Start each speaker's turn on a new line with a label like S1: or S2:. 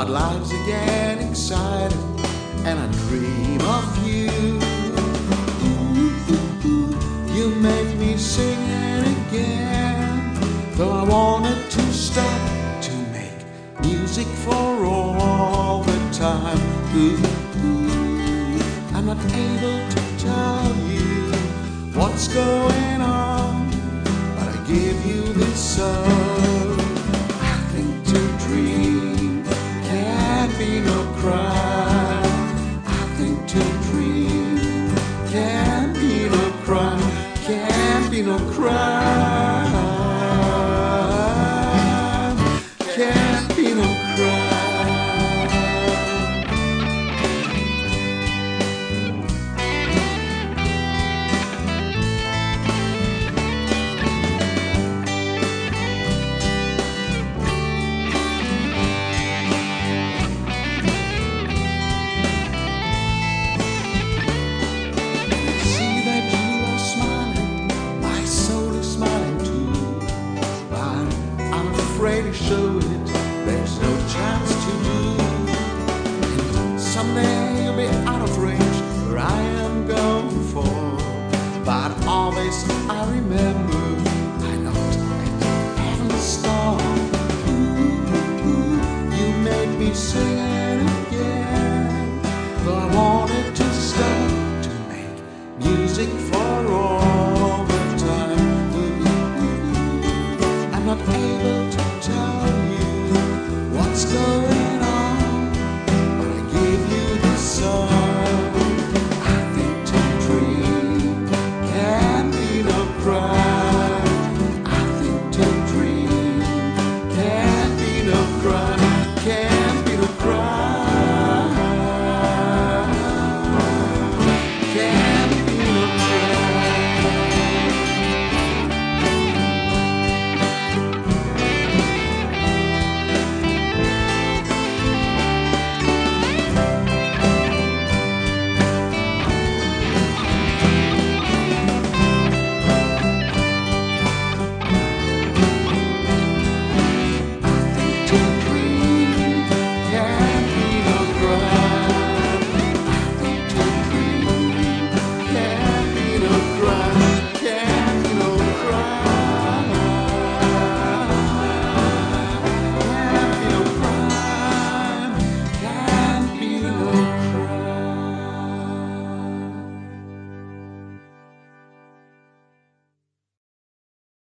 S1: but life's again excited, and I dream of you. You make me sing it again, though I wanted to stop to make music for all the time. I'm not able to tell you what's going on, but I give you this song. I think to dream can't be no crime. I think to dream can't be no crime. Can't be no crime. Can't be no crime. Afraid to show it, there's no chance to do. And someday you'll be out of range where I am going for. But always I remember I knocked at heaven's door. You made me sing it again, though I wanted to stop to make music for